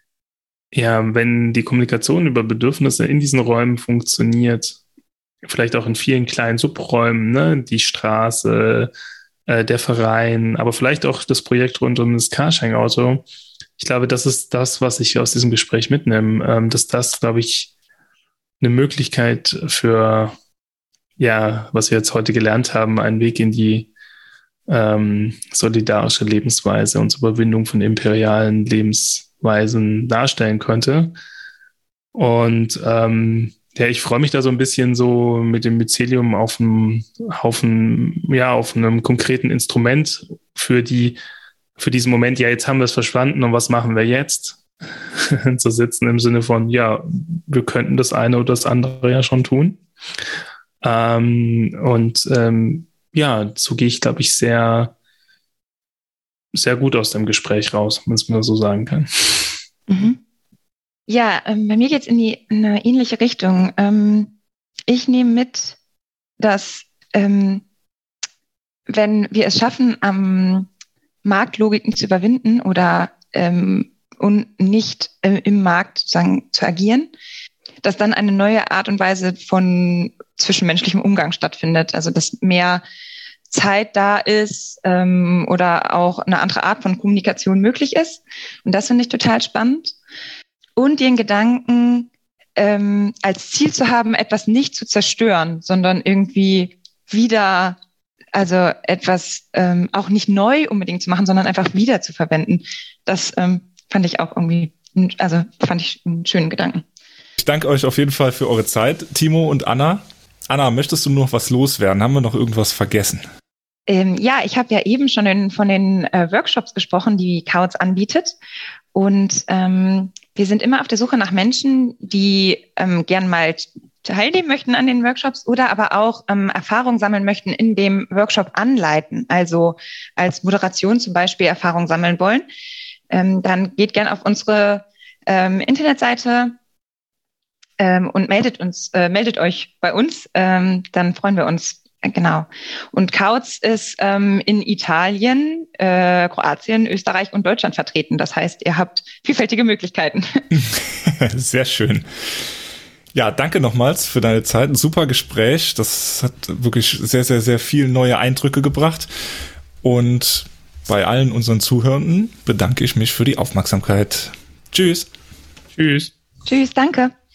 ja, wenn die Kommunikation über Bedürfnisse in diesen Räumen funktioniert, vielleicht auch in vielen kleinen Subräumen, ne, die Straße, der Verein, aber vielleicht auch das Projekt rund um das Carsharing-Auto. Ich glaube, das ist das, was ich aus diesem Gespräch mitnehme, dass das, glaube ich, eine Möglichkeit für, ja, was wir jetzt heute gelernt haben, einen Weg in die ähm, solidarische Lebensweise und zur Überwindung von imperialen Lebensweisen darstellen könnte. Und ähm, ja, ich freue mich da so ein bisschen so mit dem Mycelium auf einem Haufen, ja, auf einem konkreten Instrument für die, für diesen Moment, ja, jetzt haben wir es verstanden und was machen wir jetzt? zu sitzen im Sinne von, ja, wir könnten das eine oder das andere ja schon tun. Ähm, und ähm, ja, so gehe ich, glaube ich, sehr, sehr gut aus dem Gespräch raus, wenn man es mal so sagen kann. Mhm. Ja, ähm, bei mir geht's in die in eine ähnliche Richtung. Ähm, ich nehme mit, dass ähm, wenn wir es schaffen, am Marktlogiken zu überwinden oder ähm, und nicht äh, im Markt sozusagen zu agieren, dass dann eine neue Art und Weise von zwischenmenschlichem Umgang stattfindet. Also dass mehr Zeit da ist ähm, oder auch eine andere Art von Kommunikation möglich ist. Und das finde ich total spannend. Und den Gedanken, ähm, als Ziel zu haben, etwas nicht zu zerstören, sondern irgendwie wieder, also etwas ähm, auch nicht neu unbedingt zu machen, sondern einfach wieder zu verwenden. Das ähm, fand ich auch irgendwie, also fand ich einen schönen Gedanken. Ich danke euch auf jeden Fall für eure Zeit, Timo und Anna. Anna, möchtest du noch was loswerden? Haben wir noch irgendwas vergessen? Ähm, ja, ich habe ja eben schon in, von den äh, Workshops gesprochen, die Kautz anbietet. Und ähm, wir sind immer auf der Suche nach Menschen, die ähm, gern mal teilnehmen möchten an den Workshops oder aber auch ähm, Erfahrung sammeln möchten in dem Workshop anleiten. Also als Moderation zum Beispiel Erfahrung sammeln wollen. Ähm, dann geht gern auf unsere ähm, Internetseite ähm, und meldet uns, äh, meldet euch bei uns. Ähm, dann freuen wir uns. Genau. Und Kautz ist ähm, in Italien, äh, Kroatien, Österreich und Deutschland vertreten. Das heißt, ihr habt vielfältige Möglichkeiten. Sehr schön. Ja, danke nochmals für deine Zeit. Ein super Gespräch. Das hat wirklich sehr, sehr, sehr viel neue Eindrücke gebracht. Und bei allen unseren Zuhörenden bedanke ich mich für die Aufmerksamkeit. Tschüss. Tschüss. Tschüss, danke.